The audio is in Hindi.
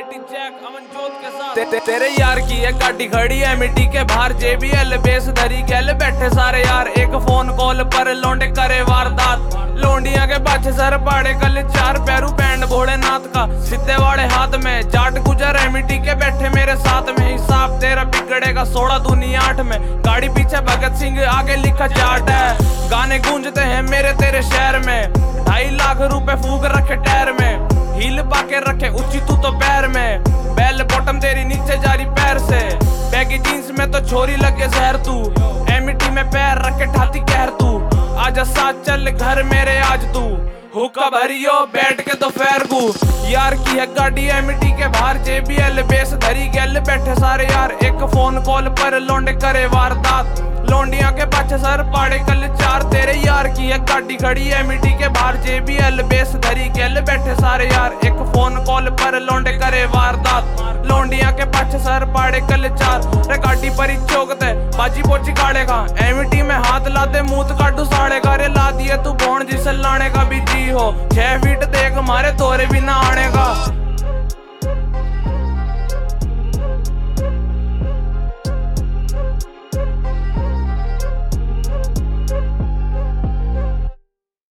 क्वालिटी चेक अमनजोत के साथ तेरे यार की है गाड़ी खड़ी है मिट्टी के बाहर JBL बेस धरी गैल बैठे सारे यार एक फोन कॉल पर लौंडे करे वारदात लौंडिया के पाछे सर पाड़े कल चार पैरू बैंड भोलेनाथ का सीधे वाले हाथ में जाट गुजर है मिट्टी के बैठे मेरे साथ में हिसाब तेरा बिगड़ेगा 16 दूनी 8 में गाड़ी पीछे भगत सिंह आगे लिखा जाट है गाने गूंजते हैं मेरे तेरे शहर में 2.5 लाख रुपए फूक रखे टायर में हील पाके रखे ऊंची तू तो पैर में बेल बॉटम तेरी नीचे जारी पैर से बैगी जींस में तो छोरी लगे जहर तू एमिटी में पैर रखे ठाती कहर तू आजा साथ चल घर मेरे आज तू हुक्का भरियो बैठ के तो फेर गू यार की है गाड़ी एमिटी के बाहर JBL बेस धरी गैल बैठे सारे यार एक फोन कॉल पर लौंडे करे वारदात लौंडिया के पाछे सर पाड़े कल चार तेरे यार की है गाड़ी खड़ी एमिटी के बाहर JBL बेस धरी गैल बैठे सारे यार एक फोन कॉल पर लौंडे करे वारदात लौंडिया के पाछे सर पाड़े कल चार रे गाड़ी पर ही चौकते बाजी पोची काटेगा एमिटी में हाथ लाते मूत काटू साड़ेगा रे ला दिए तू बोन जिसे लाने का भी जी हो 6 फीट देख मारे तोरे भी ना आने का